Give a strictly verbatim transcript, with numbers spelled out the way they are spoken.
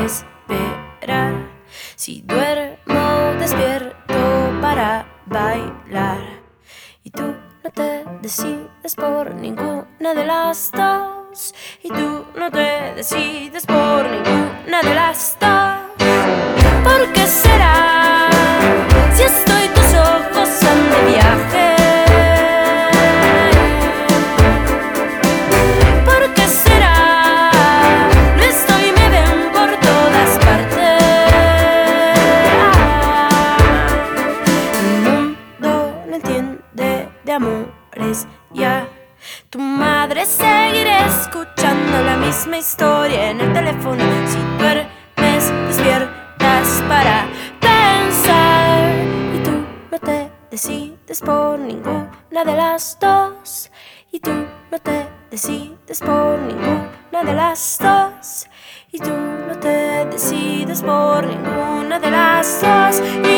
esperar. Si duermo despierto para bailar y tú no te decides por ninguna de las dos, y tú no te decides por ninguna de las dos. ¿Por qué será? Si estoy tus ojos son de viaje. ¿Por qué será? No estoy, me ven por todas partes. El mundo no entiende de amores ya. Tu madre seguirá escuchando la misma historia en el teléfono. Si duermes, despiertas para pensar y tú no te decides por ninguna de las dos, y tú no te decides por ninguna de las dos, y tú no te decides por ninguna de las dos.